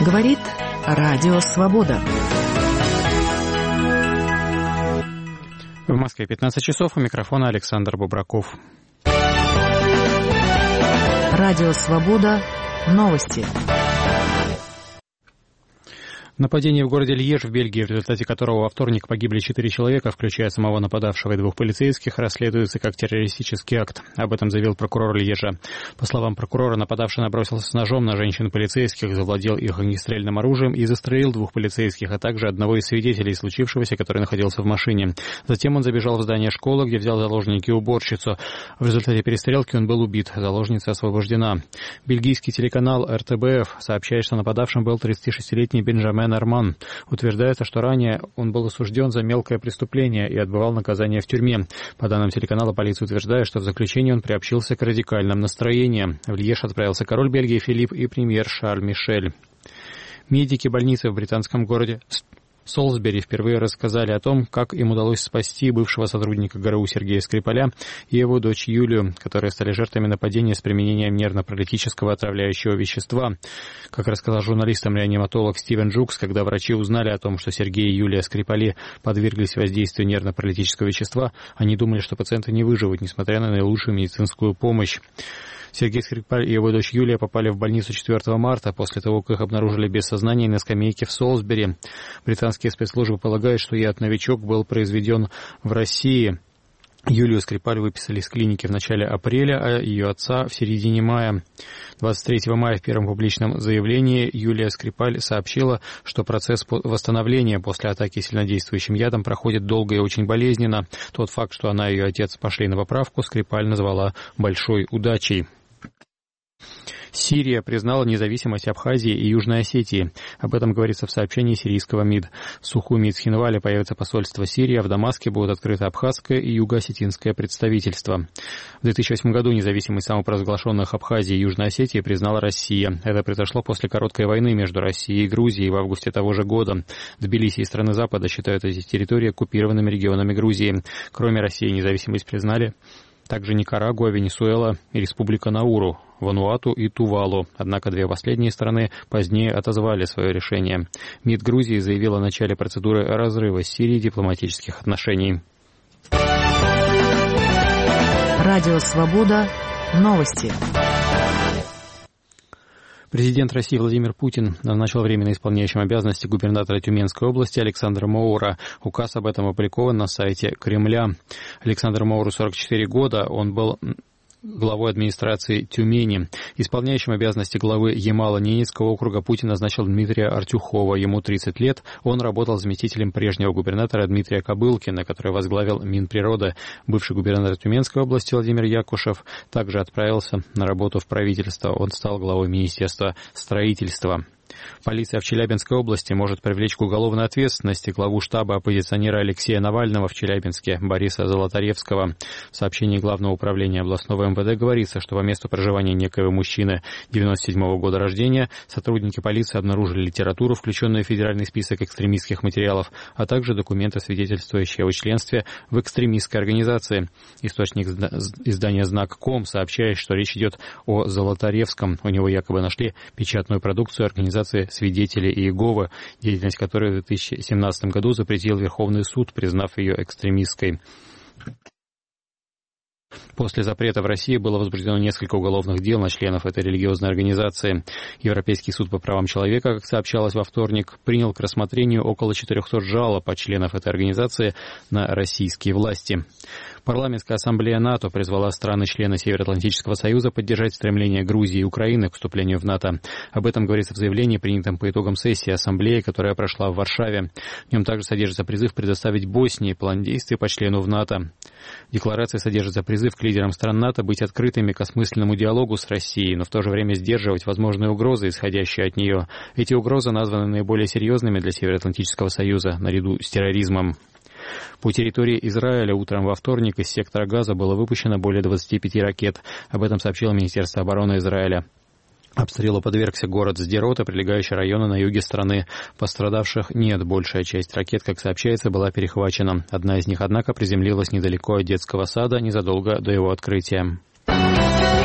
Говорит Радио Свобода. В Москве 15 часов. У микрофона Александр Бобраков. Радио Свобода. Новости. Нападение в городе Льеж в Бельгии, в результате которого во вторник погибли 4 человека, включая самого нападавшего и 2 полицейских, расследуется как террористический акт. Об этом заявил прокурор Льежа. По словам прокурора, нападавший набросился с ножом на женщин-полицейских, завладел их огнестрельным оружием и застрелил 2 полицейских, а также одного из свидетелей случившегося, который находился в машине. Затем он забежал в здание школы, где взял заложники уборщицу. В результате перестрелки он был убит. Заложница освобождена. Бельгийский телеканал РТБФ сообщает, что нападавшим был 36-летний Бенджамен Арман. Утверждается, что ранее он был осужден за мелкое преступление и отбывал наказание в тюрьме. По данным телеканала, полиция утверждает, что в заключении он приобщился к радикальным настроениям. В Льеж отправился король Бельгии Филипп и премьер Шарль Мишель. Медики больницы в британском городе Солсбери впервые рассказали о том, как им удалось спасти бывшего сотрудника ГРУ Сергея Скрипаля и его дочь Юлию, которые стали жертвами нападения с применением нервно-паралитического отравляющего вещества. Как рассказал журналистам реаниматолог Стивен Джукс, когда врачи узнали о том, что Сергей и Юлия Скрипали подверглись воздействию нервно-паралитического вещества, они думали, что пациенты не выживут, несмотря на наилучшую медицинскую помощь. Сергей Скрипаль и его дочь Юлия попали в больницу 4 марта, после того, как их обнаружили без сознания на скамейке в Солсбери. Британские спецслужбы полагают, что яд-новичок был произведен в России. Юлию Скрипаль выписали из клиники в начале апреля, а ее отца в середине мая. 23 мая в первом публичном заявлении Юлия Скрипаль сообщила, что процесс восстановления после атаки сильнодействующим ядом проходит долго и очень болезненно. Тот факт, что она и ее отец пошли на поправку, Скрипаль назвала большой удачей. Сирия признала независимость Абхазии и Южной Осетии. Об этом говорится в сообщении сирийского МИД. В Сухуми и Цхинвале появится посольство Сирии, а в Дамаске будут открыты абхазское и юго-осетинское представительство. В 2008 году независимость самопровозглашенных Абхазии и Южной Осетии признала Россия. Это произошло после короткой войны между Россией и Грузией в августе того же года. Тбилиси и страны Запада считают эти территории оккупированными регионами Грузии. Кроме России независимость признали также Никарагуа, Венесуэла и Республика Науру, Вануату и Тувалу. Однако 2 последние страны позднее отозвали свое решение. МИД Грузии заявил о начале процедуры разрыва с Сирией дипломатических отношений. Радио Свобода. Новости. Президент России Владимир Путин назначил временно исполняющим обязанности губернатора Тюменской области Александра Моура. Указ об этом опубликован на сайте Кремля. Александру Моуру 44 года. Он был главой администрации Тюмени. Исполняющим обязанности главы Ямало-Ненецкого округа Путин назначил Дмитрия Артюхова. Ему 30 лет. Он работал заместителем прежнего губернатора Дмитрия Кобылкина, который возглавил Минприроды. Бывший губернатор Тюменской области Владимир Якушев также отправился на работу в правительство. Он стал главой Министерства строительства. Полиция в Челябинской области может привлечь к уголовной ответственности главу штаба оппозиционера Алексея Навального в Челябинске Бориса Золотаревского. В сообщении Главного управления областного МВД говорится, что по месту проживания некоего мужчины 1997 года рождения сотрудники полиции обнаружили литературу, включенную в федеральный список экстремистских материалов, а также документы, свидетельствующие о членстве в экстремистской организации. Источник издания «Знак.ком» сообщает, что речь идет о Золотаревском. У него якобы нашли печатную продукцию организации «Свидетели Иеговы», деятельность которой в 2017 году запретил Верховный суд, признав ее экстремистской. После запрета в России было возбуждено несколько уголовных дел на членов этой религиозной организации. Европейский суд по правам человека, как сообщалось во вторник, принял к рассмотрению около 400 жалоб от членов этой организации на российские власти. Парламентская ассамблея НАТО призвала страны-члены Североатлантического союза поддержать стремление Грузии и Украины к вступлению в НАТО. Об этом говорится в заявлении, принятом по итогам сессии ассамблеи, которая прошла в Варшаве. В нем также содержится призыв предоставить Боснии план действий по члену в НАТО. В декларации содержится призыв к лидерам стран НАТО быть открытыми к осмысленному диалогу с Россией, но в то же время сдерживать возможные угрозы, исходящие от нее. Эти угрозы названы наиболее серьезными для Североатлантического союза, наряду с терроризмом. По территории Израиля утром во вторник из сектора Газа было выпущено более 25 ракет. Об этом сообщило Министерство обороны Израиля. Обстрелу подвергся город Сдерот и прилегающие районы на юге страны. Пострадавших нет. Большая часть ракет, как сообщается, была перехвачена. Одна из них, однако, приземлилась недалеко от детского сада незадолго до его открытия.